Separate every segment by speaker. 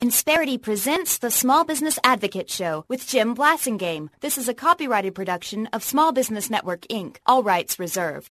Speaker 1: Insperity presents the Small Business Advocate Show with Jim Blasingame. This is a copyrighted production of Small Business Network, Inc. All rights reserved.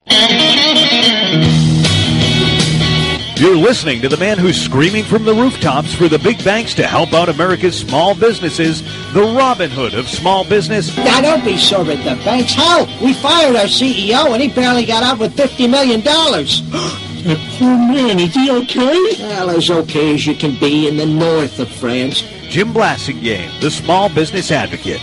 Speaker 2: You're listening to the man who's screaming from the rooftops for the big banks to help out America's small businesses, the Robin Hood of small business.
Speaker 3: Now, don't be sore at the banks. Hell, we fired our CEO and he barely got out with $50 million.
Speaker 4: That poor man, is he okay?
Speaker 3: Well, as okay as you can be in the north of France.
Speaker 2: Jim Blasingame, the Small Business Advocate.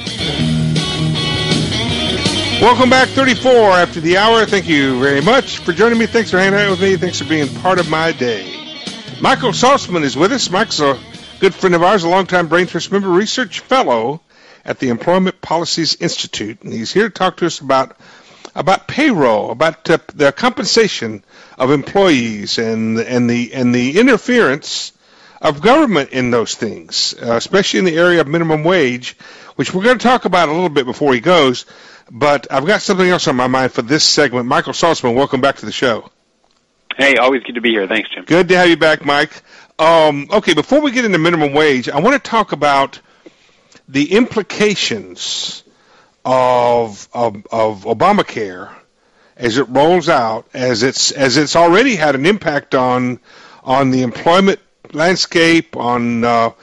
Speaker 5: Welcome back, 34 after the hour. Thank you very much for joining me. Thanks for hanging out with me. Thanks for being part of my day. Michael Saltzman is with us. Mike's a good friend of ours, a longtime Brain Trust member, research fellow at the Employment Policies Institute. And he's here to talk to us about payroll, about the compensation of employees and the interference of government in those things, especially in the area of minimum wage, which we're going to talk about a little bit before he goes. But I've got something else on my mind for this segment. Michael Saltzman, welcome back to the show.
Speaker 6: Hey, always good to be here. Thanks, Jim.
Speaker 5: Good to have you back, Mike. Okay, before we get into minimum wage, I want to talk about the implications of Obamacare as it rolls out, as it's already had an impact on the employment landscape, on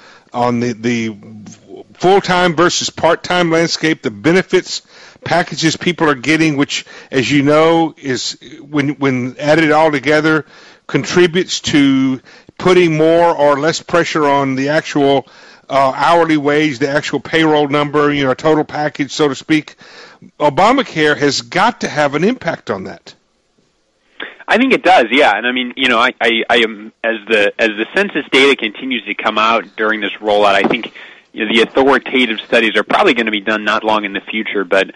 Speaker 5: the full-time versus part-time landscape, the benefits packages people are getting, which, as you know, is when added all together, contributes to putting more or less pressure on the actual hourly wage, the actual payroll number, a total package, so to speak. Obamacare has got to have an impact on that.
Speaker 6: I think it does, yeah. And I mean, I am as the census data continues to come out during this rollout, I think the authoritative studies are probably going to be done not long in the future, but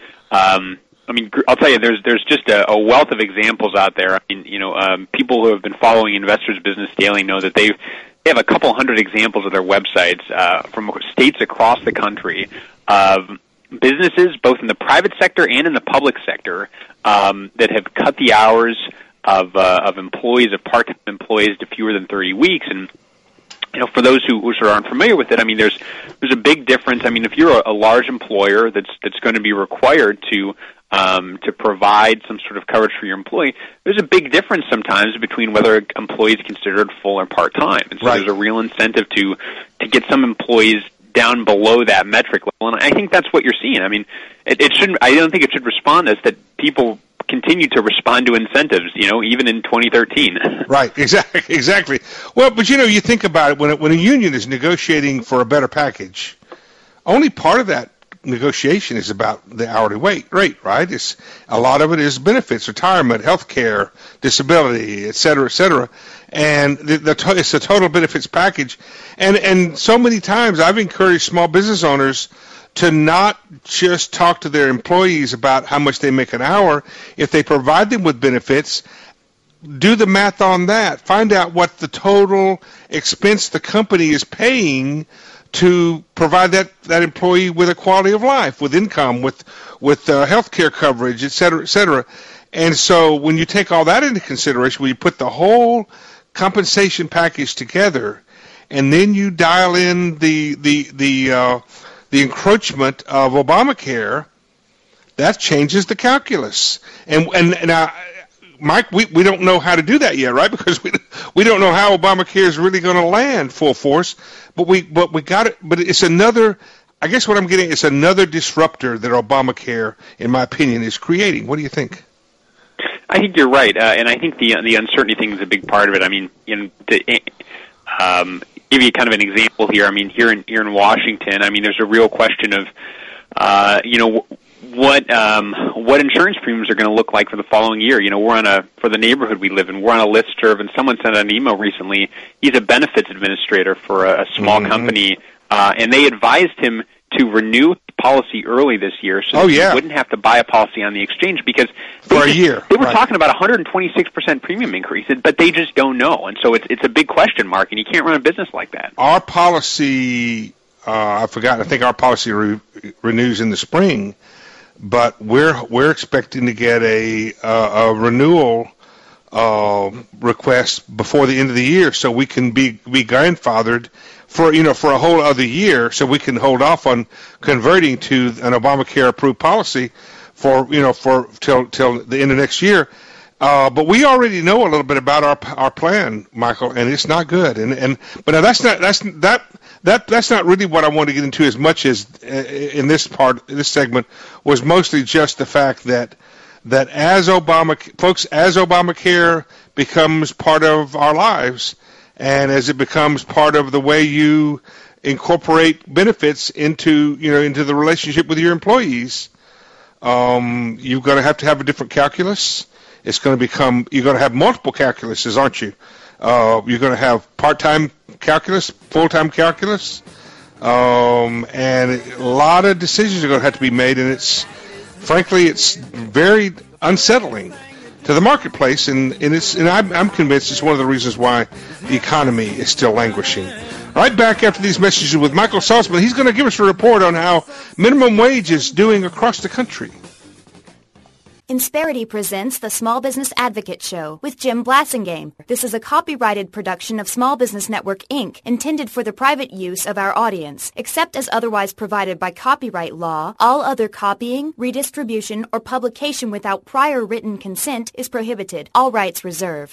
Speaker 6: I'll tell you, there's just a wealth of examples out there. I mean, people who have been following Investors Business Daily know that they have a couple hundred examples of their websites from states across the country of businesses, both in the private sector and in the public sector, that have cut the hours of employees, of part-time employees, to fewer than 30 weeks. And for those who sort of aren't familiar with it, I mean, there's a big difference. I mean, if you're a large employer that's going to be required to provide some sort of coverage for your employee, there's a big difference sometimes between whether an employee is considered full or part-time. And so There's a real incentive to get some employees down below that metric level. And I think that's what you're seeing. I mean, it shouldn't. I don't think it should respond as that people continue to respond to incentives, even in 2013.
Speaker 5: Right, exactly. Well, but you think about it, when a union is negotiating for a better package, only part of that negotiation is about the hourly rate, right? It's a lot of it is benefits, retirement, health care, disability, et cetera, and it's the total benefits package. And so many times I've encouraged small business owners to not just talk to their employees about how much they make an hour. If they provide them with benefits, do the math on that. Find out what the total expense the company is paying to provide that employee with a quality of life, with income, with health care coverage, et cetera. And so when you take all that into consideration, when you put the whole compensation package together, and then you dial in the encroachment of Obamacare, that changes the calculus. And Mike, we don't know how to do that yet, right? Because we don't know how Obamacare is really going to land full force. But we got it. But it's another. I guess what I'm getting is another disruptor that Obamacare, in my opinion, is creating. What do you think?
Speaker 6: I think you're right, and I think the uncertainty thing is a big part of it. I mean, give you kind of an example here. I mean, here in Washington, I mean, there's a real question of, what insurance premiums are going to look like for the following year. We're for the neighborhood we live in, we're on a listserv, and someone sent an email recently. He's a benefits administrator for a small company, and they advised him to renew policy early this year so he wouldn't have to buy a policy on the exchange because
Speaker 5: for a year.
Speaker 6: They were talking about 126% premium increase, but they just don't know. And so it's a big question mark, and you can't run a business like that.
Speaker 5: Our policy, I think our policy renews in the spring, but we're expecting to get a renewal request before the end of the year so we can be grandfathered for a whole other year, so we can hold off on converting to an Obamacare approved policy for till the end of next year. But we already know a little bit about our plan, Michael, and it's not good. But now that's not really what I want to get into as much as in this segment was mostly just the fact that as Obamacare becomes part of our lives, and as it becomes part of the way you incorporate benefits into the relationship with your employees, you're going to have a different calculus. It's going to become, you're going to have multiple calculuses, aren't you? You're going to have part-time calculus, full-time calculus, and a lot of decisions are going to have to be made, and frankly, it's very unsettling to the marketplace, and I'm convinced it's one of the reasons why the economy is still languishing. Right back after these messages with Michael Saltzman. He's going to give us a report on how minimum wage is doing across the country.
Speaker 1: Insperity presents the Small Business Advocate Show with Jim Blasingame. This is a copyrighted production of Small Business Network, Inc., intended for the private use of our audience. Except as otherwise provided by copyright law, all other copying, redistribution, or publication without prior written consent is prohibited. All rights reserved.